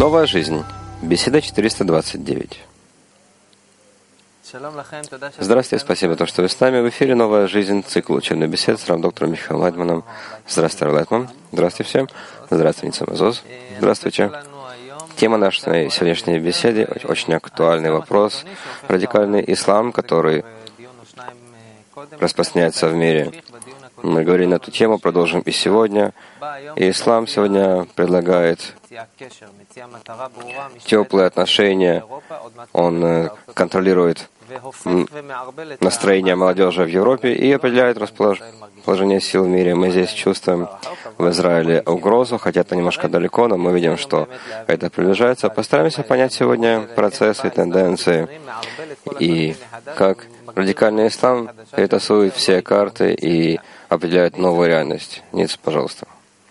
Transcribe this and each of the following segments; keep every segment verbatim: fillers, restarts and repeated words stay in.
Новая жизнь. Беседа четыреста двадцать девять. Здравствуйте, спасибо, то, что вы с нами. В эфире «Новая жизнь», цикл учебной бесед с равдоктором Михаилом Лайтманом. Здравствуйте, Лайтман. Здравствуйте всем. Здравствуйте, Ницам Азоз. Здравствуйте. Тема нашей сегодняшней беседы — очень актуальный вопрос. Радикальный ислам, который распространяется в мире. Мы говорили на эту тему, продолжим и сегодня. И ислам сегодня предлагает теплые отношения. Он контролирует настроение молодежи в Европе и определяет расположение сил в мире. Мы здесь чувствуем в Израиле угрозу, хотя это немножко далеко, но мы видим, что это приближается. Постараемся понять сегодня процессы, тенденции и как радикальный ислам перетасует все карты и определяет новую реальность. Ниц, пожалуйста.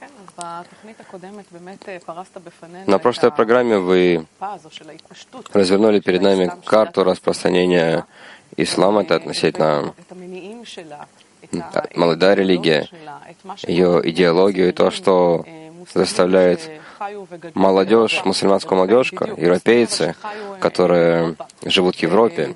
На прошлой программе вы развернули перед нами карту распространения ислама, это относительно молодая религия, ее идеологию и то, что заставляет молодежь, мусульманскую молодежь, европейцы, которые живут в Европе,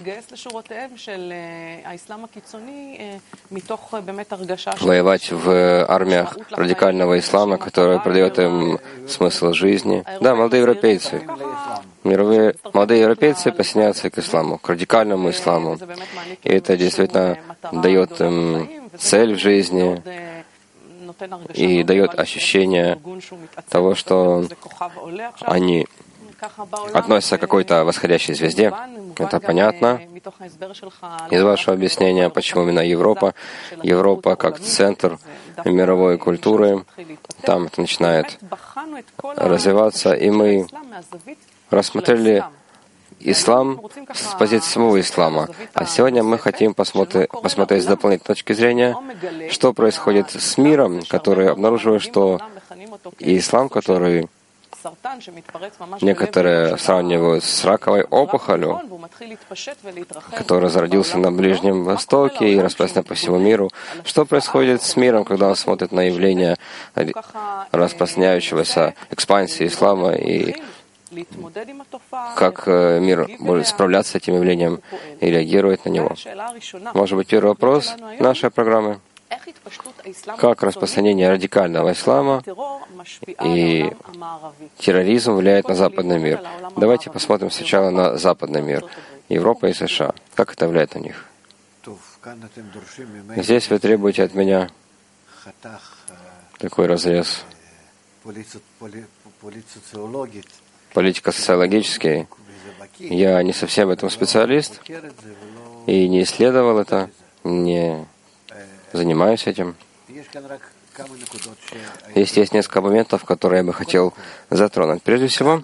воевать в армиях радикального ислама, который придает им смысл жизни. Да, молодые европейцы. Мировые, молодые европейцы присоединяются к исламу, к радикальному исламу. И это действительно дает им цель в жизни и дает ощущение того, что они относятся к какой-то восходящей звезде. Это понятно из вашего объяснения, почему именно Европа. Европа как центр мировой культуры. Там это начинает развиваться. И мы рассмотрели ислам с позиции самого ислама. А сегодня мы хотим посмотри, посмотреть с дополнительной точки зрения, что происходит с миром, который обнаруживает, что и ислам, который некоторые сравнивают с раковой опухолью, который зародился на Ближнем Востоке и распространен по всему миру. Что происходит с миром, когда он смотрит на явление распространяющегося экспансии ислама, и как мир будет справляться с этим явлением и реагировать на него? Может быть, первый вопрос нашей программы. Как распространение радикального ислама и терроризм влияет на западный мир? Давайте посмотрим сначала на западный мир, Европа и США. Как это влияет на них? Здесь вы требуете от меня такой разрез. Политико-социологический. Я не совсем в этом специалист и не исследовал это, не занимаюсь этим. Есть, есть несколько моментов, которые я бы хотел затронуть. Прежде всего,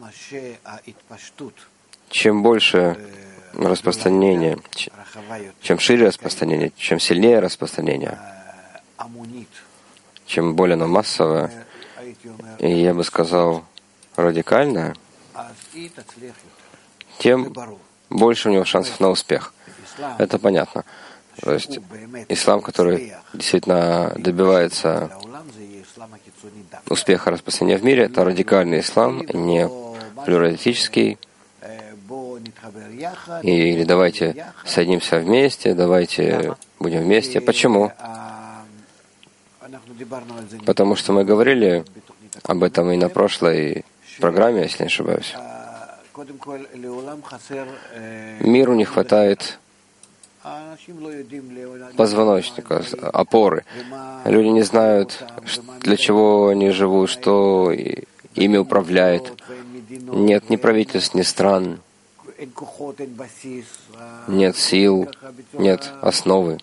чем больше распространение, чем шире распространение, чем сильнее распространение, чем более оно массовое, и я бы сказал радикальное, тем больше у него шансов на успех. Это понятно. То есть ислам, который действительно добивается успеха распространения в мире, это радикальный ислам, не плюралистический. Или давайте соединимся вместе, давайте будем вместе. Почему? Потому что мы говорили об этом и на прошлой программе, если не ошибаюсь. Миру не хватает позвоночника, опоры. Люди не знают, для чего они живут, что ими управляет. Нет ни правительств, ни стран, нет сил, нет основы.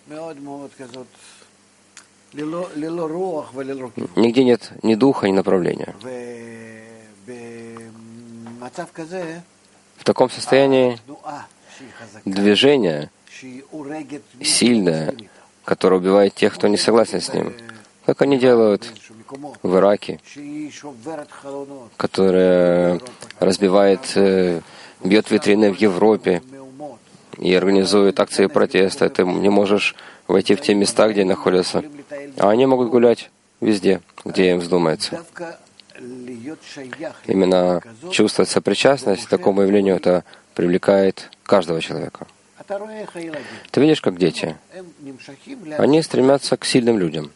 Нигде нет ни духа, ни направления. В таком состоянии движение сильное, которое убивает тех, кто не согласен с ним, как они делают в Ираке, которое разбивает, бьет витрины в Европе и организует акции протеста. Ты не можешь войти в те места, где находятся. А они могут гулять везде, где им вздумается. Именно чувствовать сопричастность к такому явлению, это привлекает каждого человека. Ты видишь, как дети? Они стремятся к сильным людям.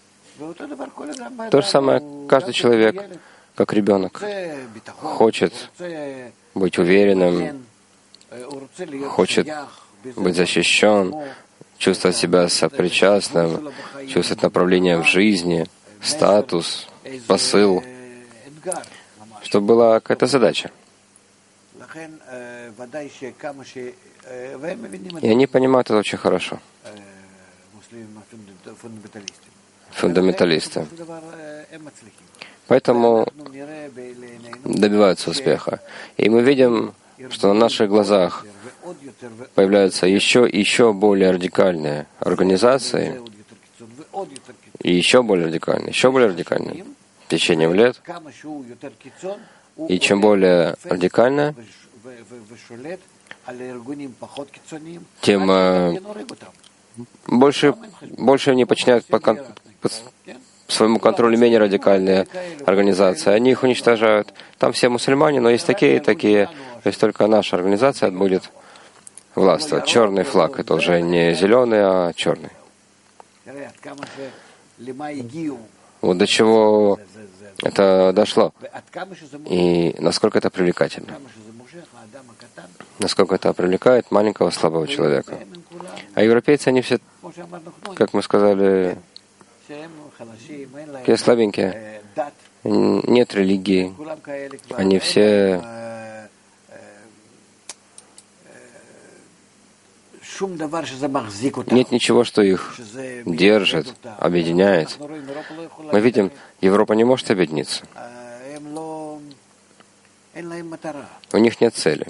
То же самое каждый человек, как ребенок, хочет быть уверенным, хочет быть защищен, чувствовать себя сопричастным, чувствовать направление в жизни, статус, посыл, чтобы была какая-то задача. И они понимают это очень хорошо. Фундаменталисты. Поэтому добиваются успеха. И мы видим, что на наших глазах появляются еще и еще более радикальные организации, и еще более радикальные, еще более радикальные в течение лет. И чем более радикально, тем э, больше, больше они подчиняют под, под своему контролю менее радикальные организации. Они их уничтожают. Там все мусульмане, но есть такие и такие. То есть только наша организация будет властвовать. Черный флаг — это уже не зеленый, а черный. Вот до чего это дошло. И насколько это привлекательно. Насколько это привлекает маленького слабого человека. А европейцы, они все, как мы сказали, такие слабенькие. Нет религии. Они все нет ничего, что их держит, объединяет. Мы видим, Европа не может объединиться. У них нет цели.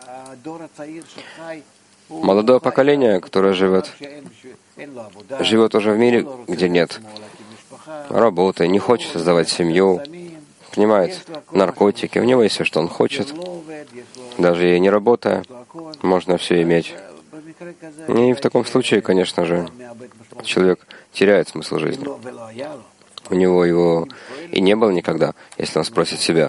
Молодое поколение, которое живет, живет уже в мире, где нет работы, не хочет создавать семью, понимает наркотики, у него есть все, что он хочет. Даже и не работая, можно все иметь. И в таком случае, конечно же, человек теряет смысл жизни. У него его и не было никогда, если он спросит себя.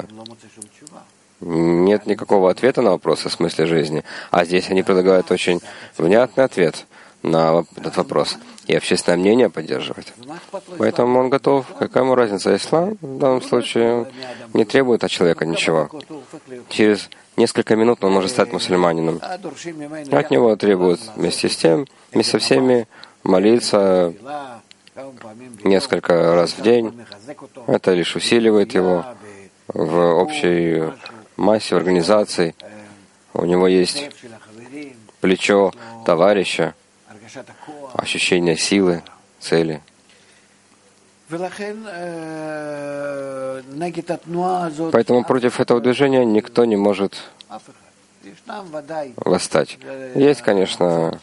Нет никакого ответа на вопрос о смысле жизни. А здесь они предлагают очень внятный ответ на этот вопрос. И общественное мнение поддерживает. Поэтому он готов. Какая ему разница? Ислам в данном случае не требует от человека ничего. Через несколько минут он может стать мусульманином. От него требуют вместе с тем, вместе со всеми молиться несколько раз в день. Это лишь усиливает его в общей массе организаций. У него есть плечо товарища, ощущение силы, цели. Поэтому против этого движения никто не может восстать. Есть, конечно,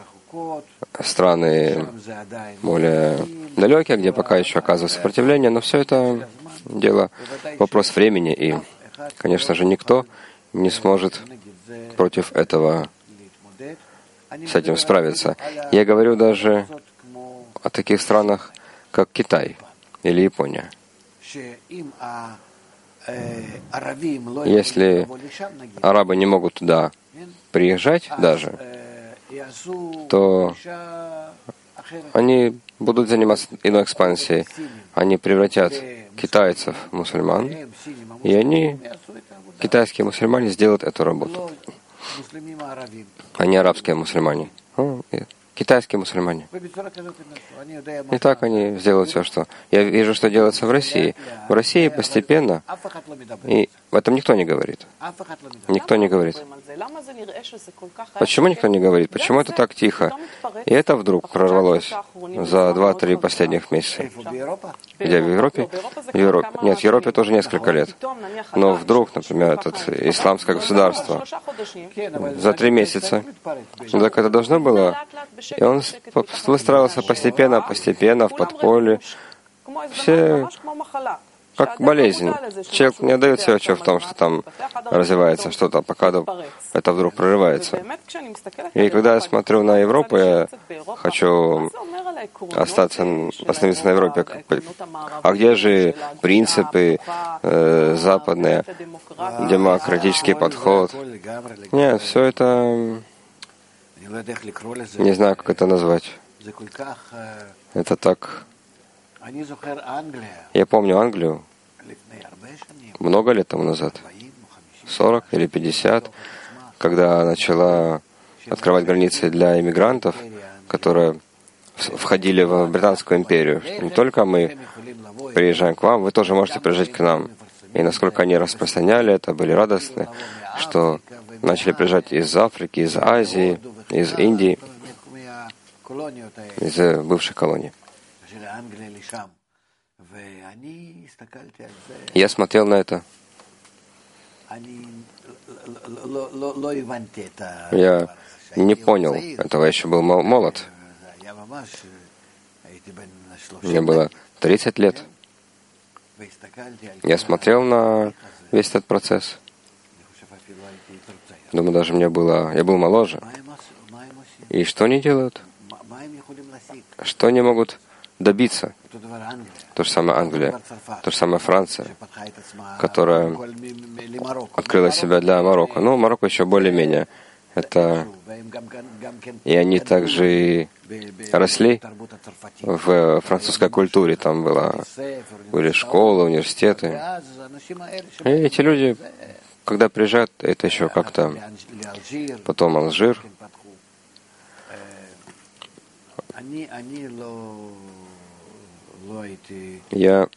страны более далекие, где пока еще оказывается сопротивление, но все это дело, вопрос времени, и, конечно же, никто не сможет против этого с этим справиться. Я говорю даже о таких странах, как Китай или Япония. Если арабы не могут туда приезжать даже, то они будут заниматься иной экспансией. Они превратят китайцев в мусульман, и они, китайские мусульмане, сделают эту работу. Они арабские мусульмане. Китайские мусульмане. И так они сделают все, что... Я вижу, что делается в России. В России постепенно, и об этом никто не говорит. Никто не говорит. Почему никто не говорит? Почему это так тихо? И это вдруг прорвалось за два-три последних месяца. Где? В Европе? В Европе. Нет, в Европе тоже несколько лет. Но вдруг, например, этот исламское государство за три месяца. Так это должно было... И он выстраивался постепенно, постепенно, в подполье. Все как болезнь. Человек не отдает себе отчет в том, что там развивается что-то, пока это вдруг прорывается. И когда я смотрю на Европу, я хочу остаться, остановиться на Европе. А где же принципы э, западные, демократический подход? Нет, все это... Не знаю, как это назвать. Это так... Я помню Англию много лет тому назад, сорок или пятьдесят, когда начала открывать границы для иммигрантов, которые входили в Британскую империю. Не только мы приезжаем к вам, вы тоже можете приезжать к нам. И насколько они распространяли это, были радостны, что начали приезжать из Африки, из Азии, из Индии, из бывших колоний. Я смотрел на это. Я не понял этого, я еще был молод. Мне было тридцать лет. Я смотрел на весь этот процесс. Думаю, даже мне было... Я был моложе. И что они делают? Что они могут добиться? То же самое Англия, то же самое Франция, которая открыла себя для Марокко. Ну, Марокко еще более-менее. Это... И они также росли в французской культуре. Там была... были школы, университеты. И эти люди, когда приезжают, это еще как-то... Потом Алжир. Я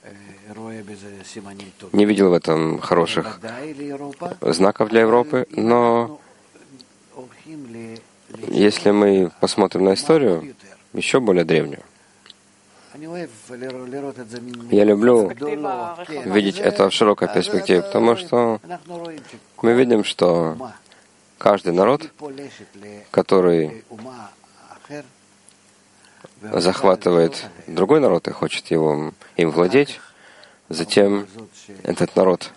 не видел в этом хороших знаков для Европы, но если мы посмотрим на историю, еще более древнюю, я люблю видеть это в широкой перспективе, потому что мы видим, что каждый народ, который захватывает другой народ и хочет его, им владеть, затем этот народ,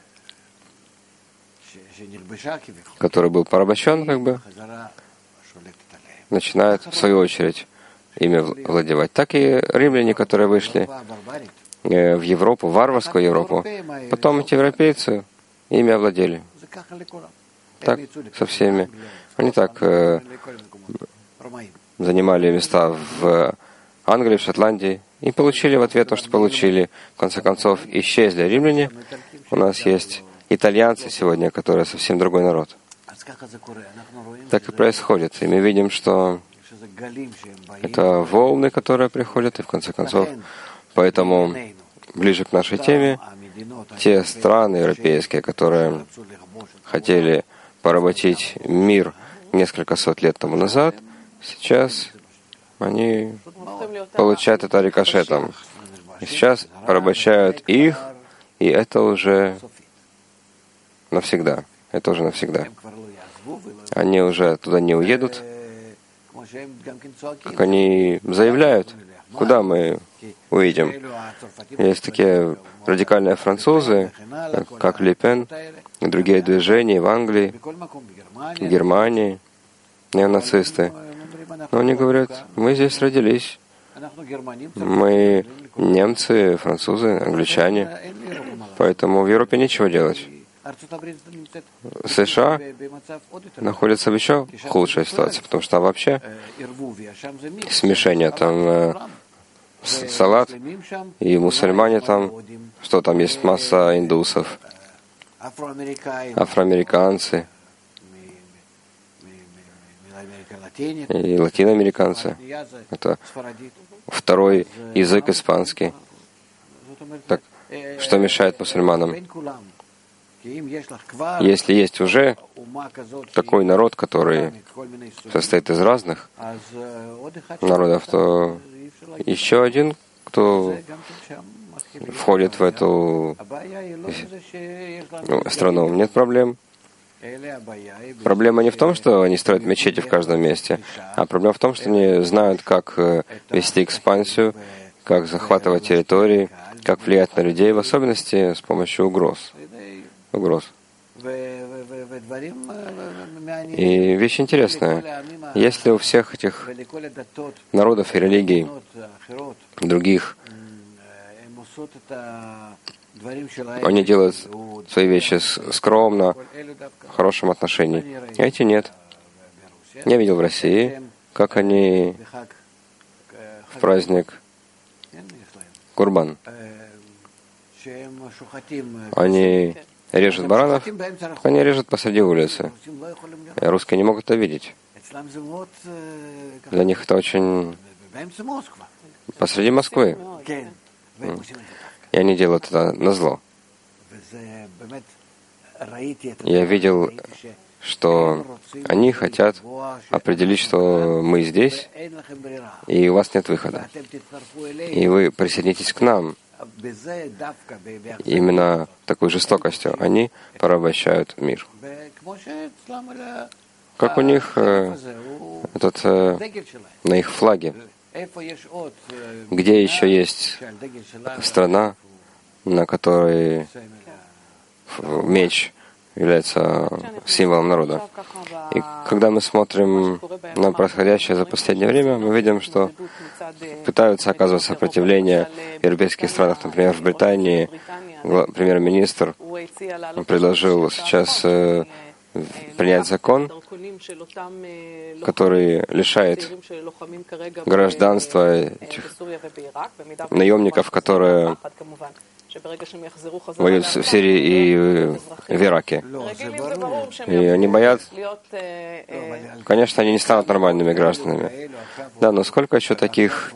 который был порабощен, как бы, начинает, в свою очередь, ими владевать. Так и римляне, которые вышли в Европу, в варварскую Европу, потом эти европейцы ими овладели. Так со всеми. Они так э, занимали места в Англии, в Шотландии, и получили в ответ то, что получили. В конце концов, исчезли римляне. У нас есть итальянцы сегодня, которые совсем другой народ. Так и происходит. И мы видим, что это волны, которые приходят, и в конце концов, поэтому ближе к нашей теме, те страны европейские, которые хотели поработить мир несколько сот лет тому назад, сейчас они получают это рикошетом. И сейчас порабощают их, и это уже навсегда. Это уже навсегда. Они уже туда не уедут. Как они заявляют, куда мы уедем. Есть такие радикальные французы, как Ле Пен, и другие движения в Англии, в Германии, неонацисты. Но они говорят, мы здесь родились. Мы немцы, французы, англичане. Поэтому в Европе нечего делать. США находятся в еще худшей ситуации, потому что там вообще смешение, там э, салат, и мусульмане там, что там есть масса индусов, афроамериканцы и латиноамериканцы. Это второй язык испанский. Так, что мешает мусульманам? Если есть уже такой народ, который состоит из разных народов, то еще один, кто входит в эту страну, нет проблем. Проблема не в том, что они строят мечети в каждом месте, а проблема в том, что они знают, как вести экспансию, как захватывать территории, как влиять на людей, в особенности с помощью угроз. Угроз. И вещь интересная. Если у всех этих народов и религий, других, они делают свои вещи скромно, в хорошем отношении. А эти нет. Я видел в России, как они в праздник Курбан. Они режут баранов, они режут посреди улицы. И русские не могут это видеть. Для них это очень... посреди Москвы. И они делают это назло. Я видел, что они хотят определить, что мы здесь, и у вас нет выхода. И вы присоединитесь к нам. Именно такой жестокостью они порабощают мир. Как у них э, этот, э, на их флаге, где еще есть страна, на которой меч является символом народа. И когда мы смотрим на происходящее за последнее время, мы видим, что пытаются оказывать сопротивление в европейских странах. Например, в Британии премьер-министр предложил сейчас э, принять закон, который лишает гражданства этих наемников, которые воюют в Сирии и в Ираке. И они боятся. Конечно, они не станут нормальными гражданами. Да, но сколько еще таких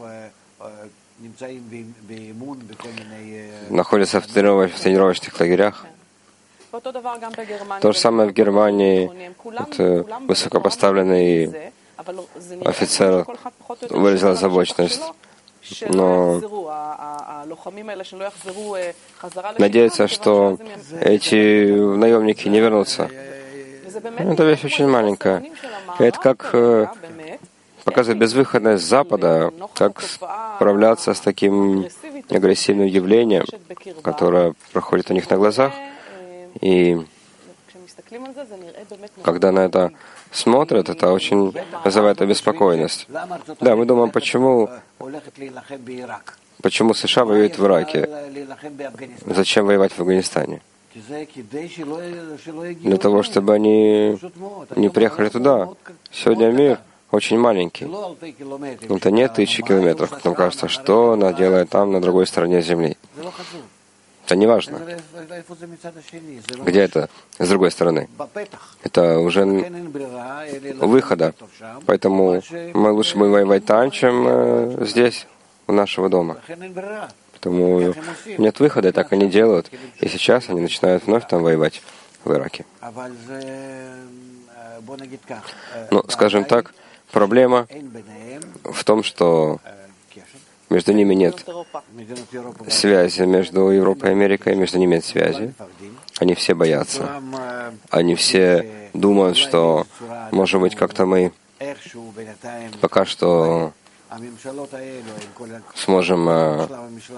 находятся в тренировочных лагерях? То же самое в Германии. Это высокопоставленный офицер выразил озабоченность. Но надеяться, что эти наемники не вернутся. Это вещь очень маленькая. Это как э, показывает безвыходность Запада, как справляться с таким агрессивным явлением, которое проходит у них на глазах. И когда на это смотрят, это очень вызывает обеспокоенность. Да, мы думаем, почему, почему США воюют в Ираке? Зачем воевать в Афганистане? Для того, чтобы они не приехали туда. Сегодня мир очень маленький. Это не тысячи километров, как нам кажется, что она делает там, на другой стороне Земли. Это не важно. Где это? С другой стороны. Это уже у выхода. Поэтому мы лучше будем воевать там, чем э, здесь, у нашего дома. Поэтому нет выхода, и так они делают. И сейчас они начинают вновь там воевать в Ираке. Ну, скажем так, проблема в том, что между ними нет связи, между Европой и Америкой, между ними нет связи. Они все боятся. Они все думают, что, может быть, как-то мы пока что сможем э,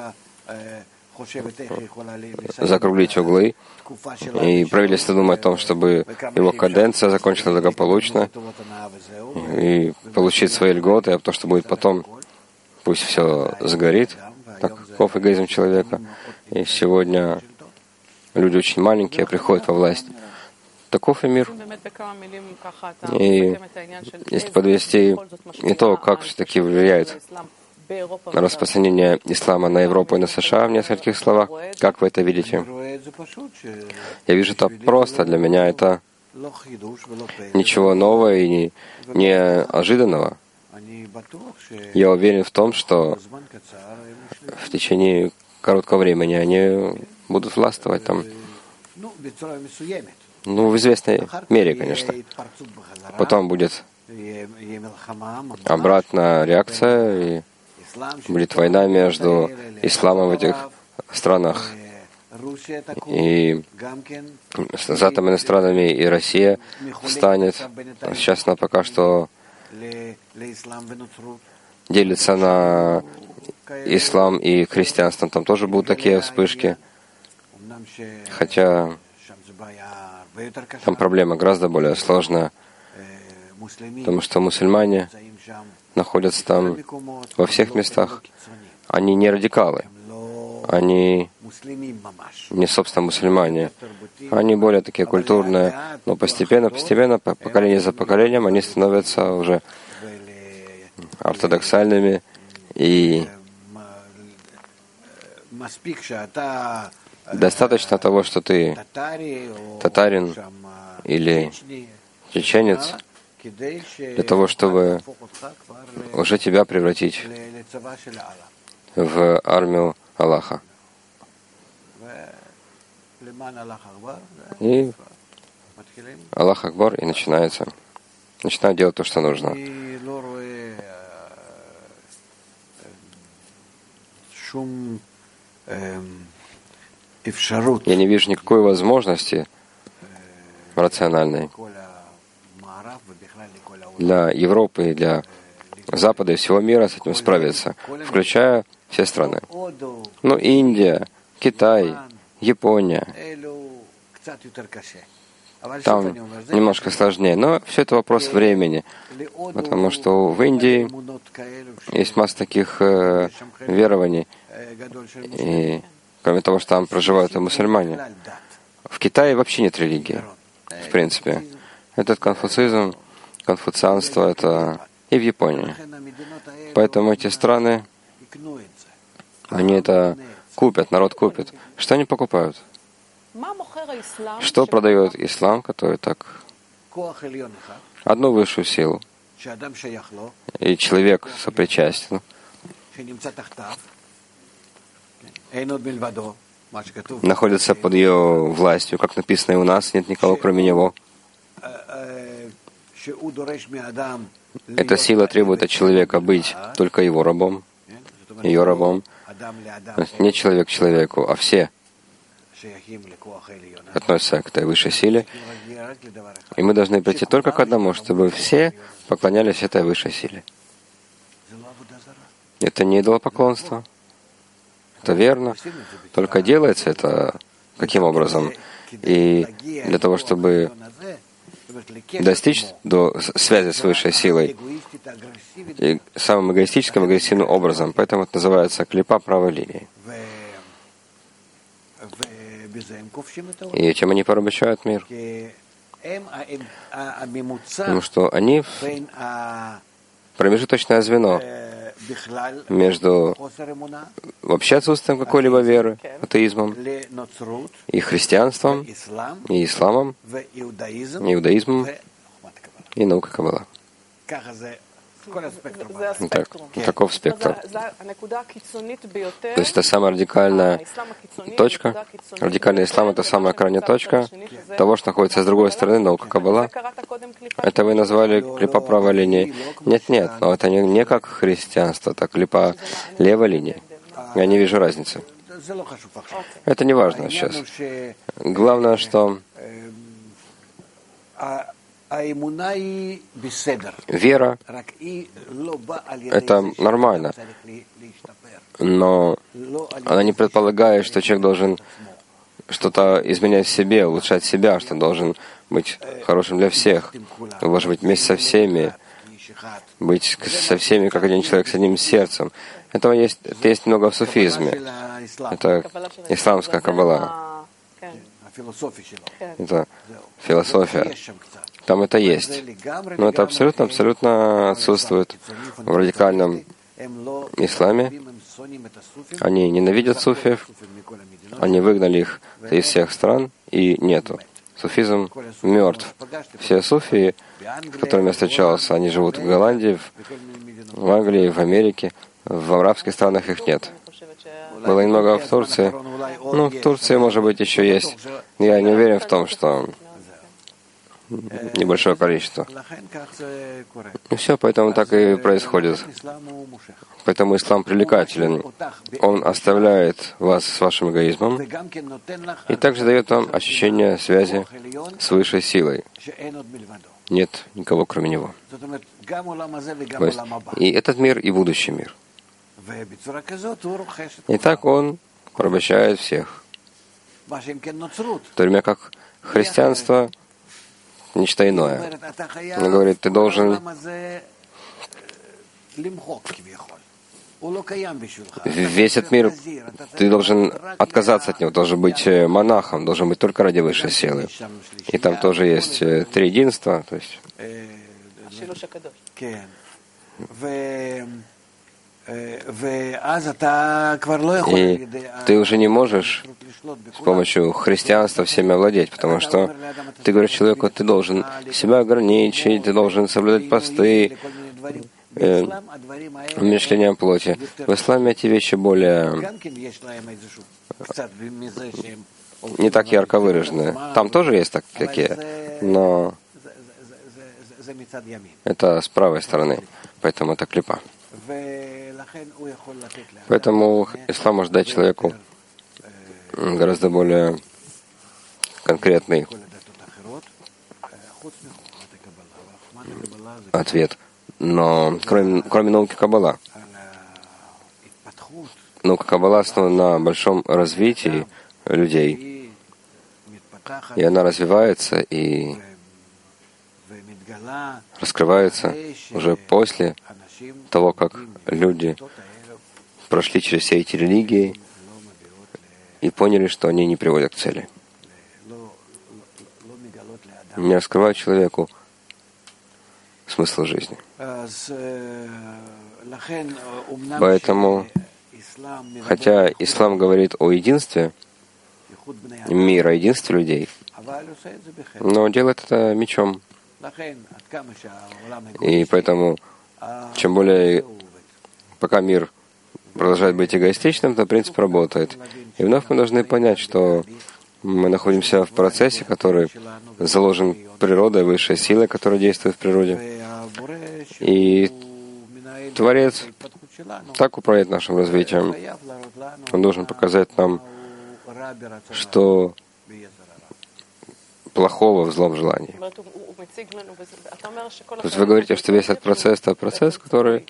закруглить углы. И правительство думает о том, чтобы его каденция закончилась благополучно и получить свои льготы, а то, что будет потом, пусть все сгорит. Таков эгоизм человека. И сегодня люди очень маленькие приходят во власть. Таков и мир. И если подвести итог, как все-таки влияет распространение ислама на Европу и на США в нескольких словах, как вы это видите? Я вижу это просто. Для меня это ничего нового и не, неожиданного. Я уверен в том, что в течение короткого времени они будут властвовать там. Ну, в известной мере, конечно. Потом будет обратная реакция, и будет война между исламом в этих странах и с атомными странами, и Россия встанет. Сейчас она пока что делится на ислам и христианство. Там тоже будут такие вспышки. Хотя там проблема гораздо более сложная, потому что мусульмане находятся там во всех местах. Они не радикалы. Они не, собственно, мусульмане. Они более такие культурные, но постепенно, постепенно, поколение за поколением, они становятся уже ортодоксальными. И достаточно того, что ты татарин или чеченец, для того, чтобы уже тебя превратить в армию Аллаха. И Аллах Акбар, и начинается. Начинают делать то, что нужно. Я не вижу никакой возможности рациональной для Европы и для Запада и всего мира с этим справиться, включая все страны. Ну, Индия, Китай, Япония. Там немножко сложнее, но все это вопрос времени, потому что в Индии есть масса таких э, верований, и кроме того, что там проживают и мусульмане. В Китае вообще нет религии, в принципе. Этот конфуцизм, конфуцианство, это и в Японии. Поэтому эти страны, они это купят, народ купит. Что они покупают? Что продает ислам, который так... Одну высшую силу. И человек сопричастен. Находится под ее властью, как написано и у нас, нет никого кроме него. Эта сила требует от человека быть только его рабом, ее рабом. Не человек к человеку, а все относятся к этой высшей силе. И мы должны прийти только к одному, чтобы все поклонялись этой высшей силе. Это не идолопоклонство. Это верно. Только делается это каким образом? И для того, чтобы достичь до связи с высшей силой и самым эгоистическим, агрессивным образом. Поэтому это называется клипа правой линии. И этим они порабощают мир. Потому что они промежуточное звено между вообще отсутствием какой-либо веры, атеизмом, и христианством, и исламом, и иудаизмом, и наукой Каббала. Так, таков спектр. То есть это самая радикальная точка. Радикальный ислам — это самая крайняя точка того, что находится с другой стороны, наука Каббала. Это вы назвали клипа правой линии. Нет-нет, но это не, не как христианство, это клипа левой линии. Я не вижу разницы. Это не важно сейчас. Главное, что вера — это нормально, но она не предполагает, что человек должен что-то изменять в себе, улучшать себя, что должен быть хорошим для всех, должен быть вместе со всеми, быть со всеми как один человек с одним сердцем. Этого есть, это есть много в суфизме. Это исламская каббала. Это философия. Там это есть. Но это абсолютно-абсолютно отсутствует в радикальном исламе. Они ненавидят суфиев, они выгнали их из всех стран, и нету. Суфизм мертв. Все суфии, с которыми я встречался, они живут в Голландии, в Англии, в Америке. В арабских странах их нет. Было немного в Турции. Ну, в Турции, может быть, еще есть. Я не уверен в том, что небольшое количество. И все, поэтому так и происходит. Поэтому ислам привлекателен. Он оставляет вас с вашим эгоизмом и также дает вам ощущение связи с высшей силой. нет никого, кроме Него. То есть и этот мир, и будущий мир. И так Он порабощает всех. В то время как христианство — нечто иное. Он говорит, ты должен весь этот мир, ты должен отказаться от него, должен быть монахом, должен быть только ради высшей силы. И там тоже есть триединство, то есть. И ты уже не можешь с помощью христианства всеми овладеть, потому что ты говоришь человеку, ты должен себя ограничить, ты должен соблюдать посты, э, умерщвлением плоти. В исламе эти вещи более не так ярко выражены. Там тоже есть так, такие, но это с правой стороны, поэтому это клипа. Поэтому ислам может дать человеку гораздо более конкретный ответ. Но кроме, кроме науки Каббала, наука Каббала основана на большом развитии людей, и она развивается и раскрывается уже после того, как люди прошли через все эти религии и поняли, что они не приводят к цели. Не раскрывают человеку смысл жизни. Поэтому, хотя ислам говорит о единстве мира, единстве людей, но делает это мечом. И поэтому, чем более, пока мир продолжает быть эгоистичным, то принцип работает. И вновь мы должны понять, что мы находимся в процессе, который заложен природой, высшей силой, которая действует в природе. И Творец так управляет нашим развитием. Он должен показать нам, что плохого в злом желании. То есть вы говорите, что весь этот процесс — это процесс, который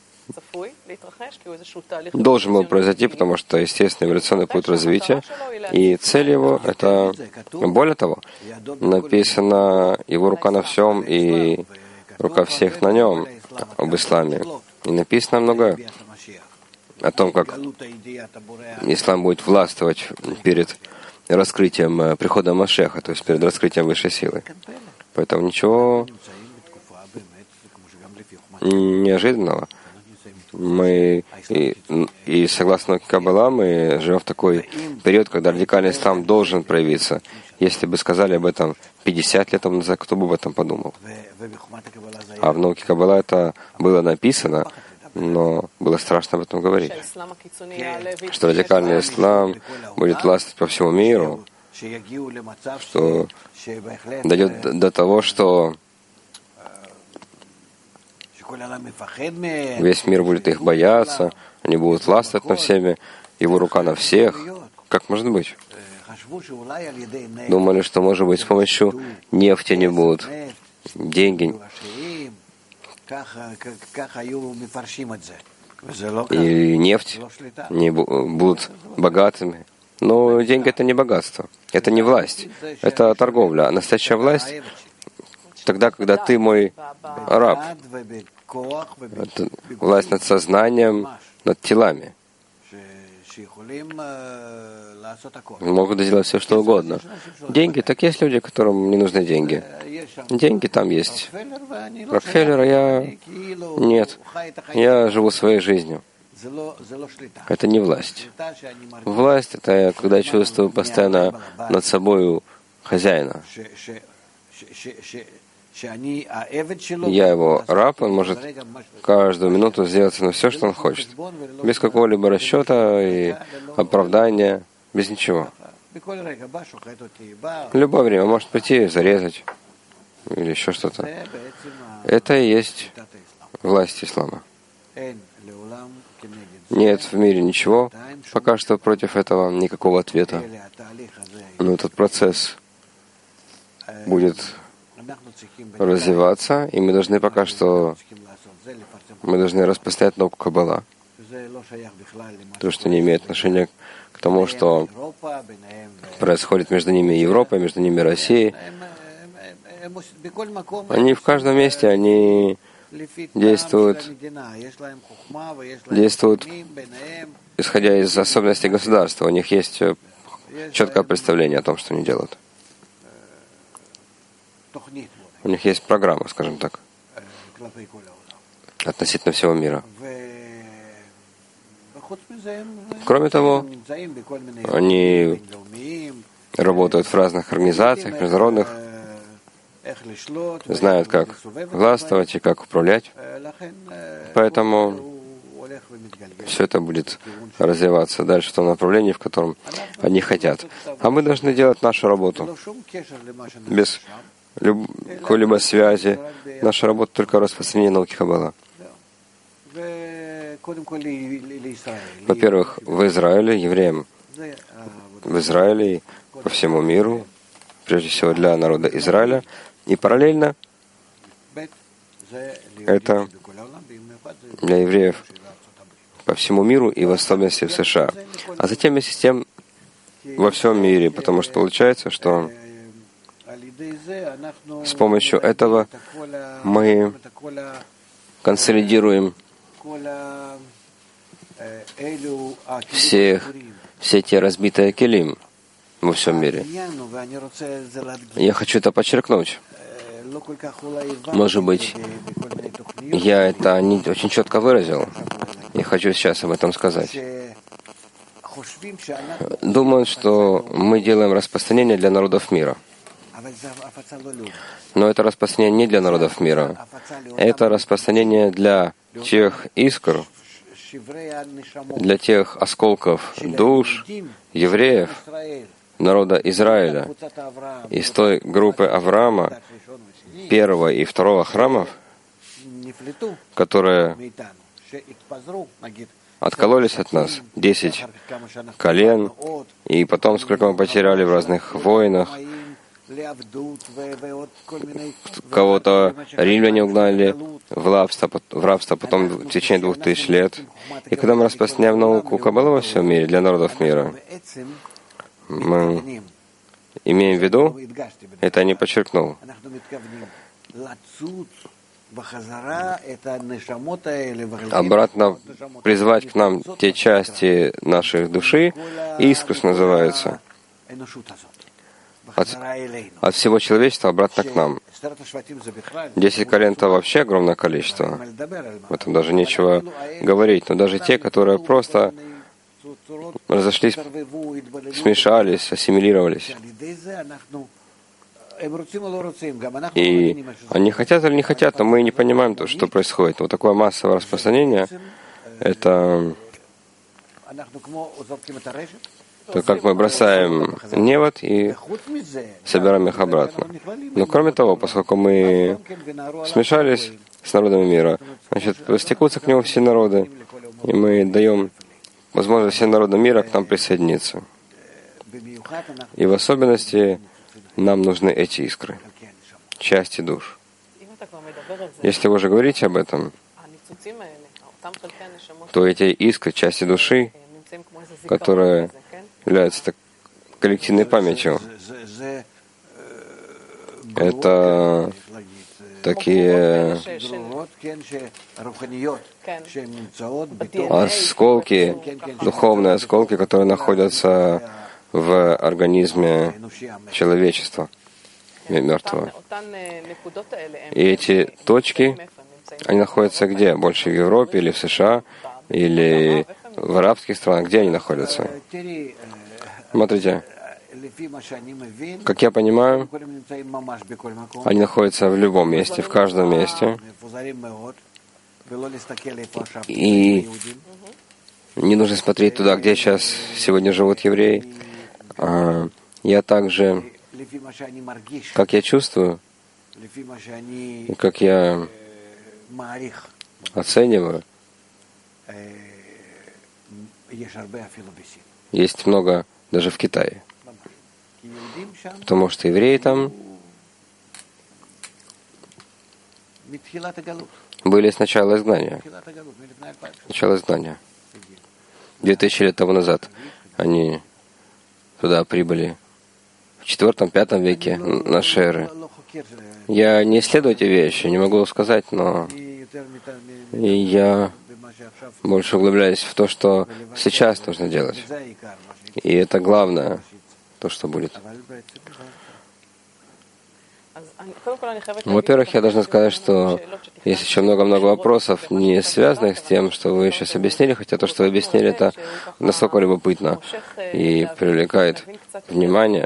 должен был произойти, потому что естественный эволюционный путь развития, и цель его — это, более того, написано «Его рука на всем» и «Рука всех на нем» об исламе. И написано много о том, как ислам будет властвовать перед раскрытием прихода Машеха, то есть перед раскрытием высшей силы. Поэтому ничего неожиданного. Мы, и, и согласно Каббала, мы живем в такой период, когда радикальный ислам должен проявиться. Если бы сказали об этом пятьдесят лет назад, кто бы об этом подумал? А в науке Каббала это было написано, но было страшно об этом говорить. Что радикальный ислам будет властвовать по всему миру, что дойдет до того, что весь мир будет их бояться, они будут властвовать над всеми, его рука на всех. Как может быть? Думали, что, может быть, с помощью нефти они будут, деньги, и нефть, они будут богатыми. Но деньги — это не богатство, это не власть, это торговля. А настоящая власть — тогда, когда ты мой раб. Это власть над сознанием, над телами. Могут сделать все, что угодно. Деньги, так есть люди, которым не нужны деньги. Деньги там есть. Рокфеллера я... Нет. Я живу своей жизнью. Это не власть. Власть — это когда я чувствую постоянно над собой хозяина. Я его раб, он может каждую минуту сделать на все, что он хочет. Без какого-либо расчета и оправдания, без ничего. В любое время может прийти и зарезать или еще что-то. Это и есть власть ислама. Нет в мире ничего, пока что против этого никакого ответа. Но этот процесс будет развиваться, и мы должны пока что мы должны распространять науку Каббала. То, что не имеет отношения к тому, что происходит между ними Европа, между ними Россия. Они в каждом месте, они действуют, действуют исходя из особенностей государства. У них есть четкое представление о том, что они делают. У них есть программа, скажем так, относительно всего мира. Кроме того, они работают в разных организациях, международных, знают, как властвовать и как управлять. Поэтому все это будет развиваться дальше в том направлении, в котором они хотят. А мы должны делать нашу работу без какой-либо связи. Наша работа только распространение науки Каббала. Во-первых, в Израиле, евреям, в Израиле и по всему миру, прежде всего для народа Израиля, и параллельно это для евреев по всему миру и в особенности в США. А затем вместе с тем во всем мире, потому что получается, что с помощью этого мы консолидируем всех, все те разбитые келим во всем мире. Я хочу это подчеркнуть. Может быть, я это не очень четко выразил. Я хочу сейчас об этом сказать. Думаю, что мы делаем распространение для народов мира. Но это распространение не для народов мира. Это распространение для тех искр, для тех осколков душ евреев, народа Израиля, из той группы Авраама, первого и второго храмов, которые откололись от нас, десять колен, и потом, сколько мы потеряли в разных войнах, кого-то римляне угнали в рабство, в рабство, потом в течение двух тысяч лет. И когда мы распространяем науку Каббалы во всем мире, для народов мира, мы имеем в виду, это я не подчеркнул, обратно призвать к нам те части нашей души, искус называется, от, от всего человечества обратно к нам. Десять колен — это вообще огромное количество. В этом даже нечего говорить. Но даже те, которые просто разошлись, смешались, ассимилировались. И они хотят или не хотят, но мы не понимаем то, что происходит. Вот такое массовое распространение — это то, как мы бросаем невод и собираем их обратно. Но кроме того, поскольку мы смешались с народами мира, значит, стекутся к нему все народы, и мы даем возможность всем народам мира к нам присоединиться. И в особенности нам нужны эти искры, части душ. Если вы уже говорите об этом, то эти искры, части души, которые являются так, коллективной памятью, это такие осколки, духовные осколки, которые находятся в организме человечества мертвого. И эти точки, они находятся где? Больше в Европе или в США, или в арабских странах? Где они находятся? Смотрите, как я понимаю, они находятся в любом месте, в каждом месте. И не нужно смотреть туда, где сейчас сегодня живут евреи. А я также, как я чувствую, и как я оцениваю, есть много даже в Китае. Потому что евреи там были с начала изгнания. Начало изгнания. Две тысячи лет тому назад они туда прибыли в четвертом-пятом веке нашей эры. Я не исследую эти вещи, не могу сказать, но я больше углубляюсь в то, что сейчас нужно делать. И это главное, то, что будет. Во-первых, я должна сказать, что есть еще много-много вопросов, не связанных с тем, что вы сейчас объяснили, хотя то, что вы объяснили, это настолько любопытно и привлекает внимание.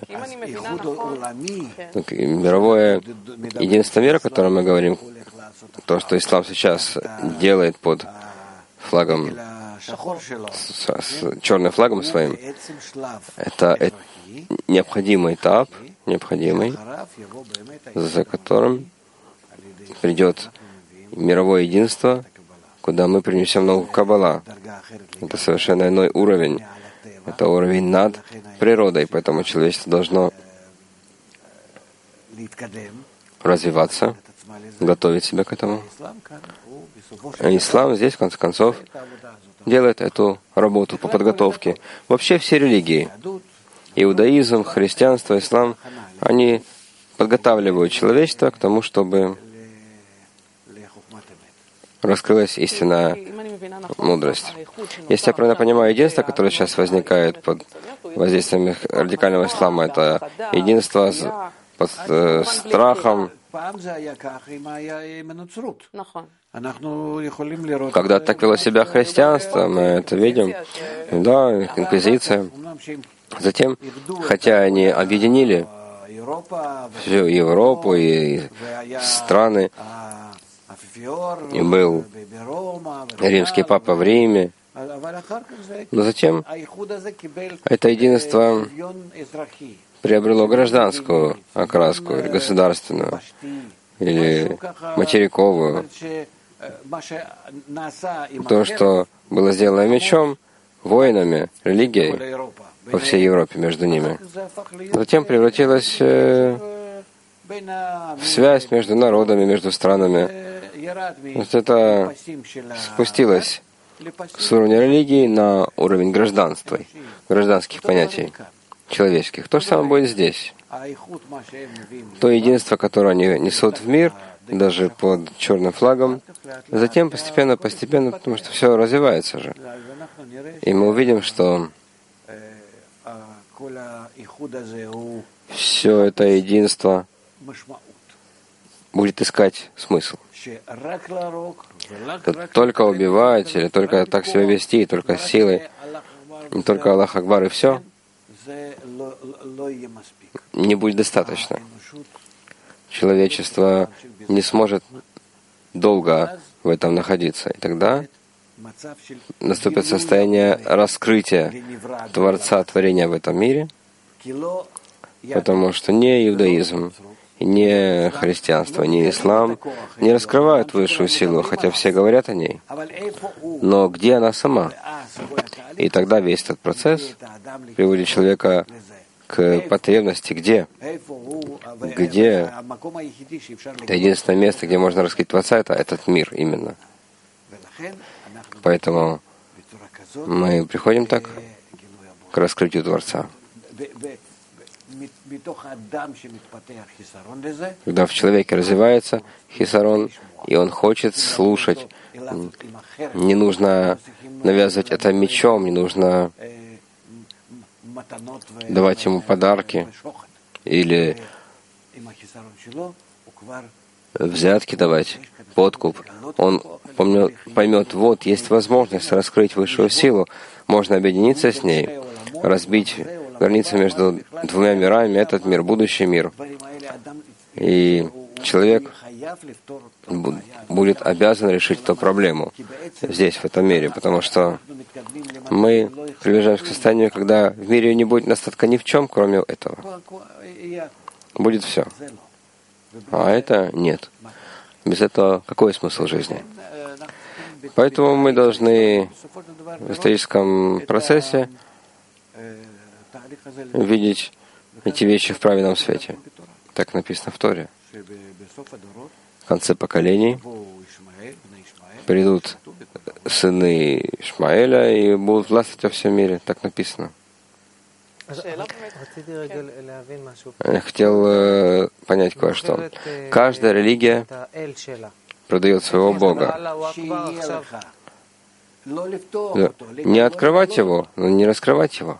Так, мировое единство мира, о котором мы говорим, то, что ислам сейчас делает под флагом, с, с черным флагом своим, это, это необходимый этап, необходимый, за которым придет мировое единство, куда мы принесем науку Каббала. Это совершенно иной уровень. Это уровень над природой, поэтому человечество должно развиваться, готовить себя к этому. А ислам здесь, в конце концов, делает эту работу по подготовке. Вообще все религии, иудаизм, христианство, ислам, они подготавливают человечество к тому, чтобы раскрылась истинная мудрость. Если я правильно понимаю, единство, которое сейчас возникает под воздействием радикального ислама, это единство с, под э, страхом. Когда так вело себя христианство, мы это видим. Да, инквизиция. Затем, хотя они объединили всю Европу и страны, и был римский папа в Риме, но затем это единство приобрело гражданскую окраску, или государственную, или материковую. То, что было сделано мечом, воинами, религией по всей Европе между ними, затем превратилось э, в связь между народами, между странами. Вот это спустилось с уровня религии на уровень гражданства, гражданских понятий, человеческих. То же самое будет здесь. То единство, которое они несут в мир, даже под черным флагом, затем постепенно, постепенно, потому что все развивается же. И мы увидим, что все это единство будет искать смысл. Только убивать, или только так себя вести, только силой, не только Аллах Акбар и все, не будет достаточно. Человечество не сможет долго в этом находиться. И тогда наступит состояние раскрытия Творца творения в этом мире, потому что ни иудаизм, ни христианство, ни ислам не раскрывают высшую силу, хотя все говорят о ней. Но где она сама? И тогда весь этот процесс приводит человека к потребности. Где? Где? Это единственное место, где можно раскрыть Творца, это этот мир именно. Поэтому мы приходим так к раскрытию Творца. Когда в человеке развивается хисарон, и он хочет слушать, не нужно навязывать это мечом, не нужно давать ему подарки или взятки давать, подкуп. Он поймет, поймет, вот, есть возможность раскрыть высшую силу, можно объединиться с ней, разбить границы между двумя мирами, этот мир, будущий мир. И человек будет обязан решить эту проблему здесь, в этом мире, потому что мы приближаемся к состоянию, когда в мире не будет достатка ни в чем, кроме этого. Будет все. А это нет. Без этого какой смысл жизни? Поэтому мы должны в историческом процессе видеть эти вещи в правильном свете. Так написано в Торе, в конце поколений придут сыны Ишмаэля и будут властвовать во всем мире. Так написано. Я хотел э, понять кое-что. Каждая религия продает своего Бога. Да. Не открывать его, но не раскрывать его.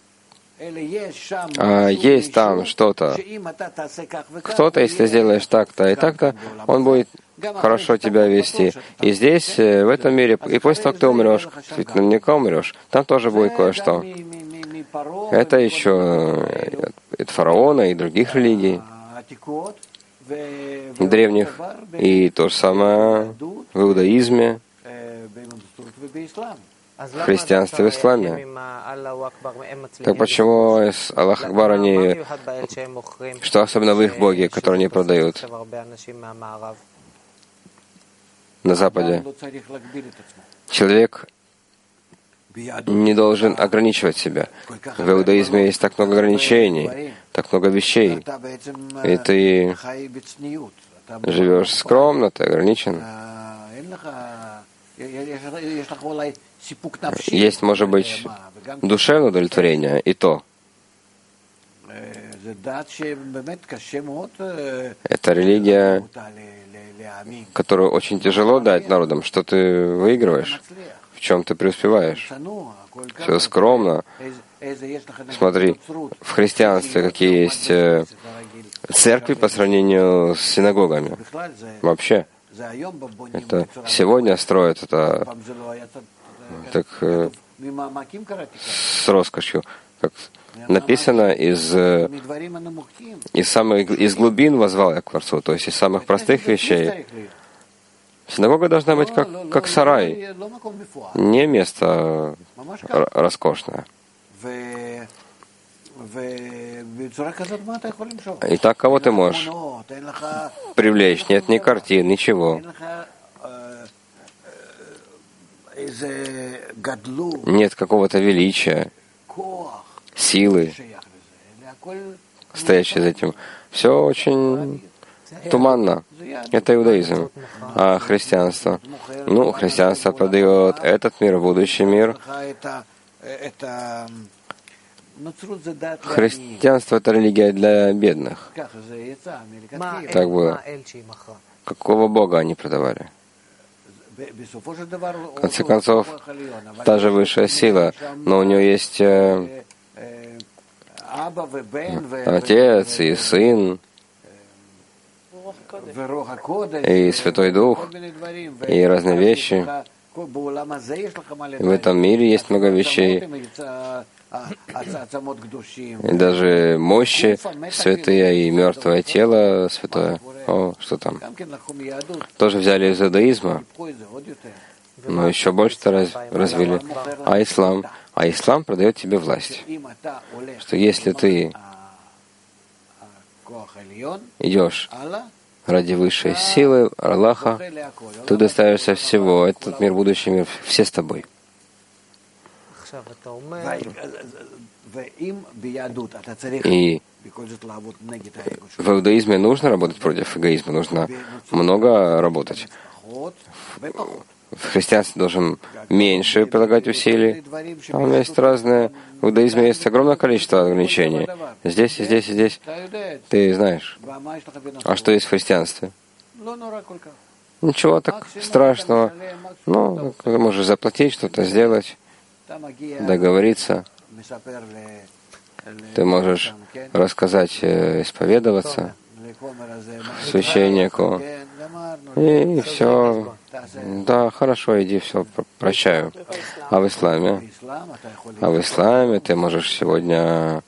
А есть там что-то. Кто-то, если сделаешь так-то и так-то, он будет хорошо тебя вести. И здесь, в этом мире, и после того, как ты умрешь, ведь наверняка умрешь, там тоже будет кое-что. Это еще от фараона и других религий, древних. И то же самое в иудаизме, в христианстве, в исламе. Так почему из Аллах Акбар они... Что особенно в их Боге, который они продают на Западе? Человек не должен ограничивать себя. В иудаизме есть так много ограничений, так много вещей. И ты живешь скромно, ты ограничен. Есть, может быть, душевное удовлетворение, и то. Это религия, которую очень тяжело дать народам. Что ты выигрываешь? В чем ты преуспеваешь? Все скромно. Смотри, в христианстве какие есть церкви по сравнению с синагогами. Вообще. Это сегодня строят это так э, с роскошью, как написано, из, из самых из глубин возвал я к Творцу, то есть из самых простых вещей. Синагога должна быть как, как сарай, не место роскошное. И так кого ты можешь привлечь? Нет ни картин, ничего. Нет какого-то величия, силы, стоящей за этим. Все очень туманно. Это иудаизм. А христианство? Ну, христианство продает этот мир, будущий мир. Христианство — это религия для бедных. Так было. Какого Бога они продавали? В конце концов, та же высшая сила, но у нее есть э, Отец и Сын, и Святой Дух, и разные вещи. И в этом мире есть много вещей, и даже мощи святые, и мертвое тело святое. О, что там? Тоже взяли из иудаизма, но еще больше-то раз, развили. А ислам? А ислам продает тебе власть. Что если ты идешь ради высшей силы Аллаха, ты доставишься всего. Этот мир, будущий мир, все с тобой. И в иудаизме нужно работать против эгоизма, нужно много работать. В христианстве должен меньше прилагать усилий. А у меня есть разные... В иудаизме есть огромное количество ограничений. Здесь, и здесь, и здесь. Ты знаешь. А что есть в христианстве? Ничего так страшного. Ну, ты можешь заплатить, что-то сделать, договориться. Ты можешь рассказать, исповедоваться священнику. И все. Да, хорошо, иди, все, прощаю. А в исламе? А в исламе ты можешь сегодня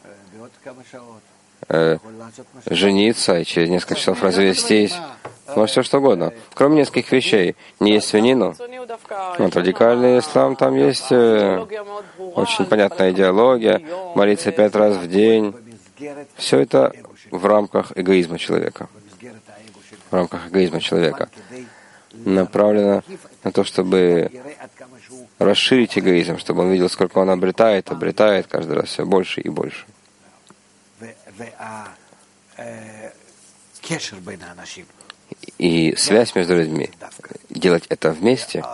э, жениться и через несколько часов развестись. Ну, все что угодно. Кроме нескольких вещей. Не есть свинину. Вот радикальный ислам, там есть э, очень понятная идеология. Молиться пять раз в день. Все это в рамках эгоизма человека. В рамках эгоизма человека. Направлено на то, чтобы расширить эгоизм, чтобы он видел, сколько он обретает, обретает каждый раз все больше и больше. и связь между людьми, делать это вместе,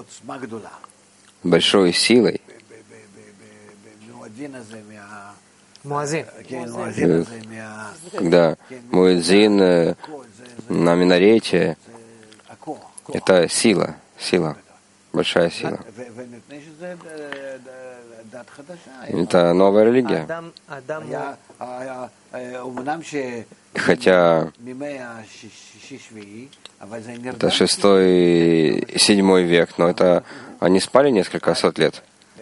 большой силой, когда муэдзин на минарете, это сила, сила, большая сила. Это новая религия. Хотя это шестой, седьмой век, но это они спали несколько сот лет.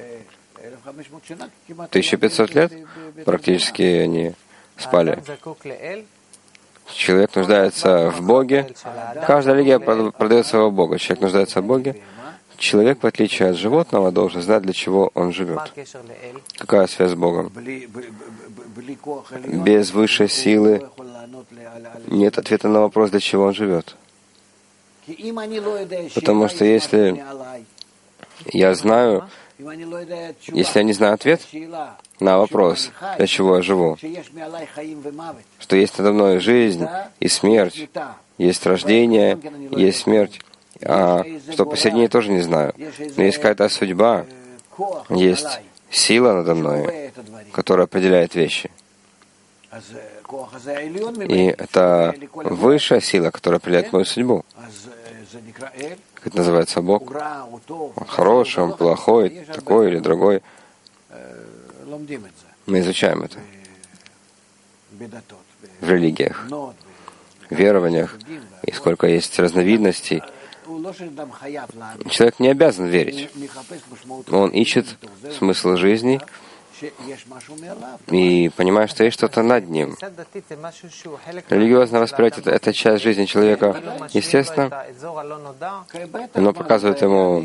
Тысяча пятьсот лет практически они спали. Человек нуждается в Боге. Каждая религия продает своего Бога. Человек нуждается в Боге. Человек, в отличие от животного, должен знать, для чего он живет. Какая связь с Богом? Без высшей силы нет ответа на вопрос, для чего он живет. Потому что если я знаю, если я не знаю ответ на вопрос, для чего я живу, что есть надо мной жизнь и смерть, есть рождение, есть смерть, а что посередине тоже не знаю. Но есть какая-то судьба, есть сила надо мной, которая определяет вещи. И это высшая сила, которая определяет мою судьбу. Как это называется Бог? Он хороший, он плохой, такой или другой. Мы изучаем это в религиях, в верованиях, и сколько есть разновидностей. Человек не обязан верить. Он ищет смысл жизни и понимает, что есть что-то над ним. Религиозное восприятие — это часть жизни человека, естественно, оно показывает ему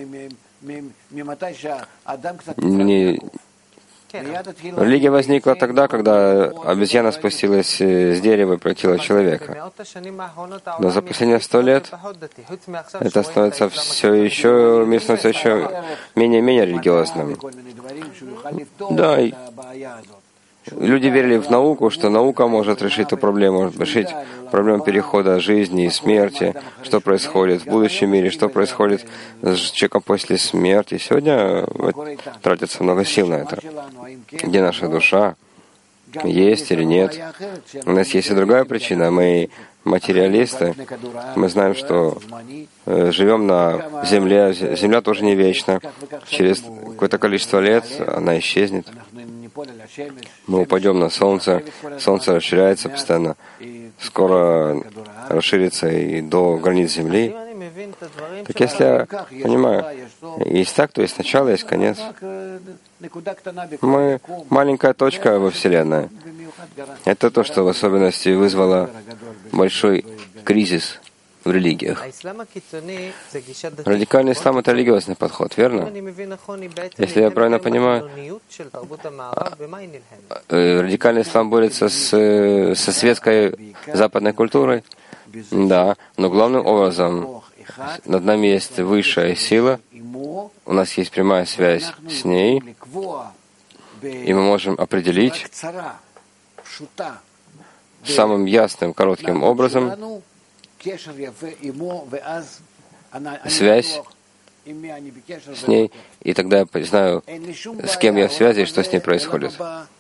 не... Религия возникла тогда, когда обезьяна спустилась с дерева и превратила человека. Но за последние сто лет это становится все еще, мир становится еще менее и менее религиозным. Да, и люди верили в науку, что наука может решить эту проблему, решить проблему перехода жизни и смерти, что происходит в будущем мире, что происходит с человеком после смерти. Сегодня тратится много сил на это. Где наша душа? Есть или нет? У нас есть и другая причина. Мы материалисты. Мы знаем, что э, живем на Земле. Земля тоже не вечна. Через какое-то количество лет она исчезнет. Мы упадем на Солнце. Солнце расширяется постоянно. Скоро расширится и до границ Земли. Так если я понимаю, есть так, то есть начало, есть конец. Мы маленькая точка во Вселенной. Это то, что в особенности вызвало большой кризис в религиях. Радикальный ислам — это религиозный подход, верно? Если я правильно понимаю, радикальный ислам борется с, со светской западной культурой, да, но главным образом над нами есть высшая сила, у нас есть прямая связь с ней, и мы можем определить самым ясным, коротким образом связь с ней, и тогда я знаю, с кем я в связи и что с ней происходит.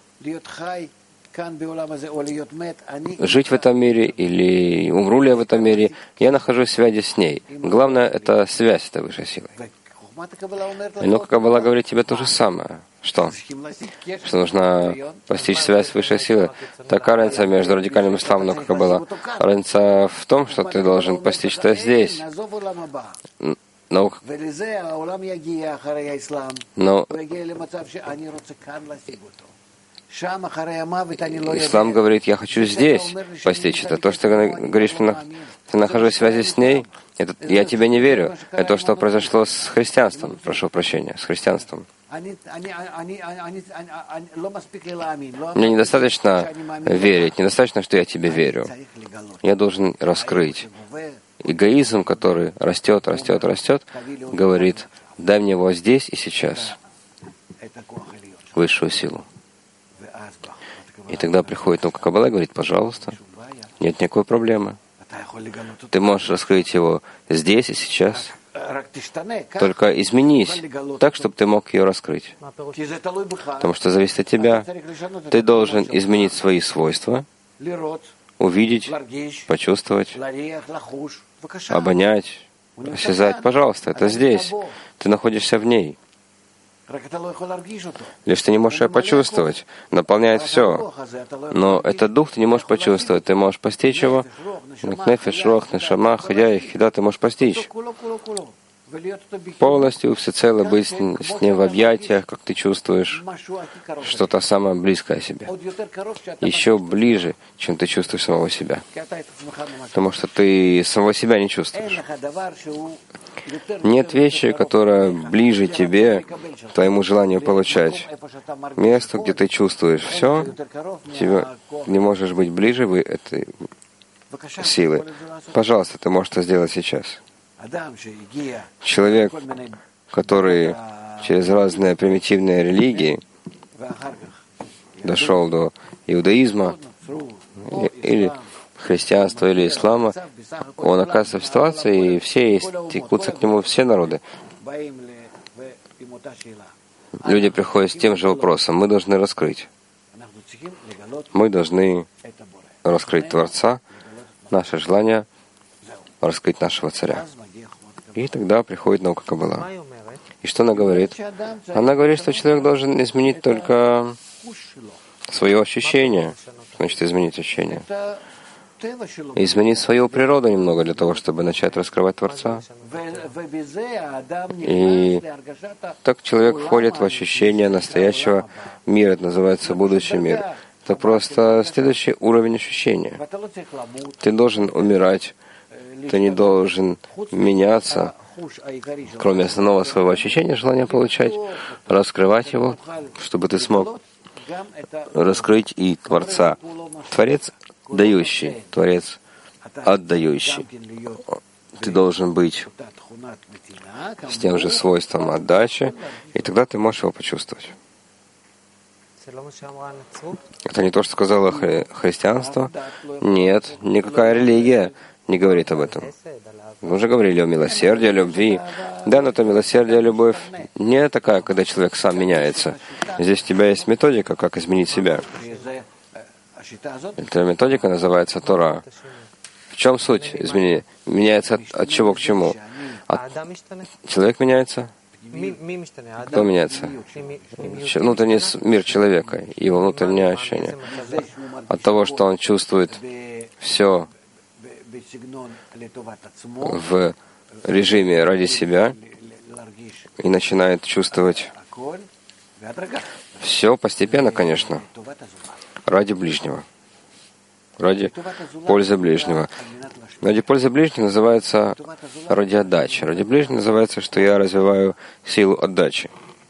Жить в этом мире или умру ли я в этом мире, я нахожусь в связи с ней. Главное — это связь с этой высшей силой. Но Каббала говорит тебе то же самое. Что? Что нужно постичь связь с высшей силой. Такая разница между радикальным исламом и Каббала. Разница в том, что ты должен постичь это здесь. Но, но ислам говорит, я хочу здесь постичь это. То, что ты говоришь, ты нахожусь в связи с ней, это, я тебе не верю. Это то, что произошло с христианством. Прошу прощения, с христианством. Мне недостаточно верить, недостаточно, что я тебе верю. Я должен раскрыть. Эгоизм, который растет, растет, растет, говорит, дай мне его здесь и сейчас, высшую силу. И тогда приходит наука Каббала и говорит, пожалуйста, нет никакой проблемы. Ты можешь раскрыть его здесь и сейчас. Только изменись так, чтобы ты мог ее раскрыть. Потому что зависит от тебя. Ты должен изменить свои свойства, увидеть, почувствовать, обонять, осязать. Пожалуйста, это здесь. Ты находишься в ней. Лишь ты не можешь ее почувствовать. Наполняет все. Но этот дух ты не можешь почувствовать. Ты можешь постичь его. Нефеш, рох, нешама, ходя и хида ты можешь постичь. Полностью, всецело быть с ним в объятиях, как ты чувствуешь что-то самое близкое себе. Еще ближе, чем ты чувствуешь самого себя. Потому что ты самого себя не чувствуешь. Нет вещи, которая ближе тебе, к твоему желанию получать. Место, где ты чувствуешь все, тебе не можешь быть ближе вы этой силы. Пожалуйста, ты можешь это сделать сейчас. Человек, который через разные примитивные религии дошел до иудаизма или христианства или ислама, он оказывается в ситуации, и все текутся к нему, все народы. Люди приходят с тем же вопросом. Мы должны раскрыть. Мы должны раскрыть Творца, наше желание раскрыть нашего Царя. И тогда приходит наука Каббала. И что она говорит? Она говорит, что человек должен изменить только свое ощущение. Значит, изменить ощущение. Изменить свою природу немного для того, чтобы начать раскрывать Творца. И так человек входит в ощущение настоящего мира. Это называется будущий мир. Это просто следующий уровень ощущения. Ты должен умирать. Ты не должен меняться, кроме основного своего ощущения, желания получать, раскрывать его, чтобы ты смог раскрыть и Творца. Творец дающий, Творец отдающий. Ты должен быть с тем же свойством отдачи, и тогда ты можешь его почувствовать. Это не то, что сказала хри- христианство. Нет, никакая религия не говорит об этом. Мы уже говорили о милосердии, о любви. Да, но это милосердие, любовь не такая, когда человек сам меняется. Здесь у тебя есть методика, как изменить себя. Эта методика называется Тора. В чем суть изменения? Меняется от, от чего к чему? От... Человек меняется? Кто меняется? Внутренний мир человека, его внутреннее ощущение. От того, что он чувствует все в режиме ради себя и начинает чувствовать все постепенно, конечно, ради ближнего, ради пользы ближнего. Ради пользы ближнего называется ради отдачи. Ради ближнего называется, что я развиваю силу отдачи.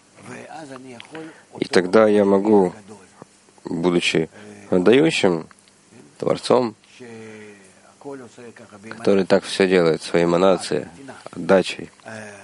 И тогда я могу, будучи отдающим, Творцом, который так все делает, своей эманацией, отдачей,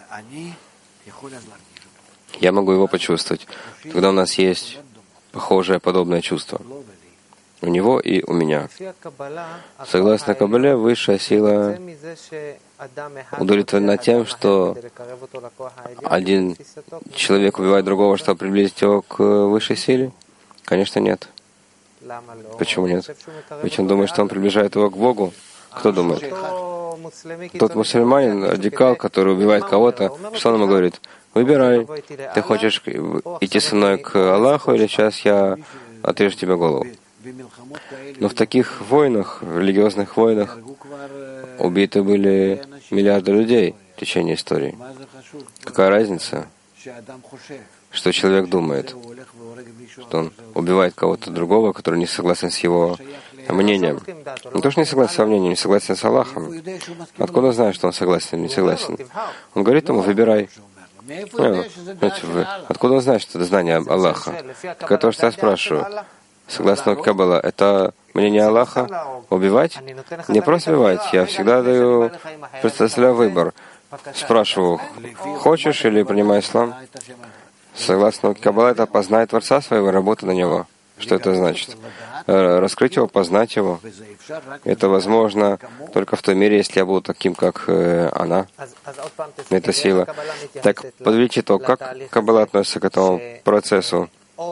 я могу его почувствовать. Тогда у нас есть похожее, подобное чувство. У него и у меня. Согласно Каббале, высшая сила удовлетворена тем, что один человек убивает другого, чтобы приблизить его к высшей силе? Конечно, нет. Почему нет? Ведь он думает, что он приближает его к Богу. Кто думает? Тот мусульманин, радикал, который убивает кого-то, что он ему говорит? Выбирай. Ты хочешь идти со мной к Аллаху, или сейчас я отрежу тебе голову? Но в таких войнах, в религиозных войнах, убиты были миллиарды людей в течение истории. Какая разница, что человек думает, что он убивает кого-то другого, который не согласен с его мнением. Не то, что не согласен с его мнением, не согласен с Аллахом. Откуда он знает, что он согласен или не согласен? Он говорит ему, выбирай. Ну, откуда он знает, что это знание Аллаха? Так это то, что я спрашиваю. Согласно Каббала, это мнение Аллаха убивать? Не просто убивать, я всегда даю, предоставляю выбор. Спрашиваю, хочешь или принимай ислам? Согласно Каббала, это познай Творца своего, работа на него. Что это значит? Раскрыть его, познать его. Это возможно только в том мире, если я буду таким, как э, она. Это сила. Так, подведите то, как Каббала относится к этому процессу.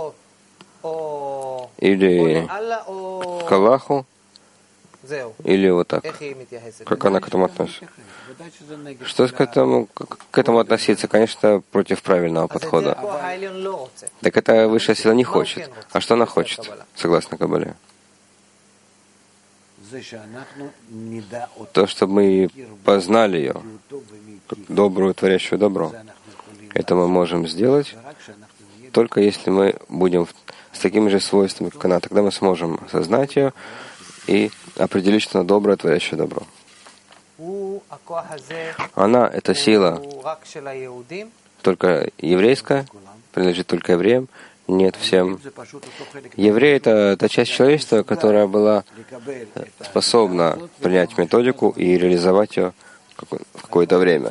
Или к Аллаху, или вот так. Как она к этому относится? Что к этому, к этому относиться? Конечно, против правильного подхода. Так эта высшая сила не хочет. А что она хочет, согласно Каббале? То, чтобы мы познали ее, как добрую, творящую добро. Это мы можем сделать только если мы будем с такими же свойствами, как она. Тогда мы сможем осознать ее и определить, что она добрая, творящая добро. Она — это сила только еврейская, принадлежит только евреям, нет всем. Евреи — это та часть человечества, которая была способна принять методику и реализовать ее в какое-то время.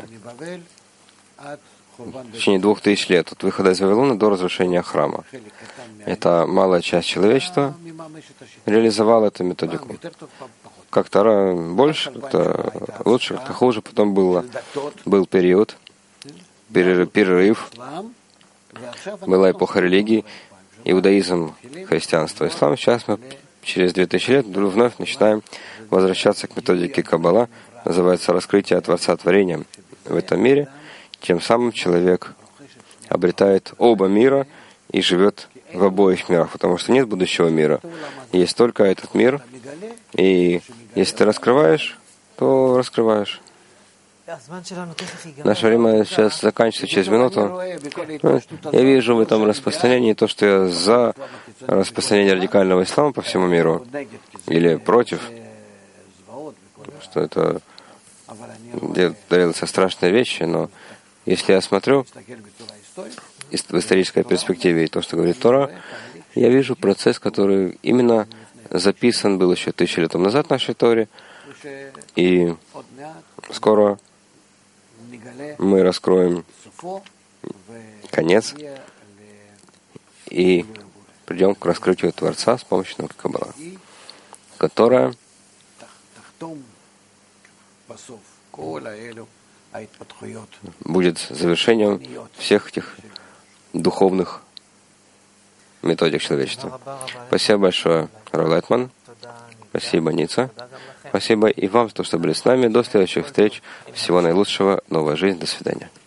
В течение двух тысяч лет, от выхода из Вавилона до разрушения храма. Это малая часть человечества реализовала эту методику. Как-то больше, как-то лучше, как-то хуже. Потом было, был период, перерыв. Была эпоха религии, иудаизм, христианство, ислам. Сейчас мы через две тысячи лет вновь начинаем возвращаться к методике Каббала. Называется «Раскрытие Творца творением» в этом мире. Тем самым человек обретает оба мира и живет в обоих мирах, потому что нет будущего мира. Есть только этот мир, и если ты раскрываешь, то раскрываешь. Наше время сейчас заканчивается через минуту. Я вижу в этом распространении то, что я за распространение радикального ислама по всему миру, или против, что это делаются страшные вещи, но если я смотрю в исторической перспективе и то, что говорит Тора, я вижу процесс, который именно записан был еще тысячи лет назад в нашей Торе, и скоро мы раскроем конец и придем к раскрытию Творца с помощью науки Каббала, которая будет завершением всех этих духовных методик человечества. Спасибо большое, Рав Лайтман. Спасибо, Ница. Спасибо и вам за то, что были с нами. До следующих встреч. Всего наилучшего. Новая жизнь. До свидания.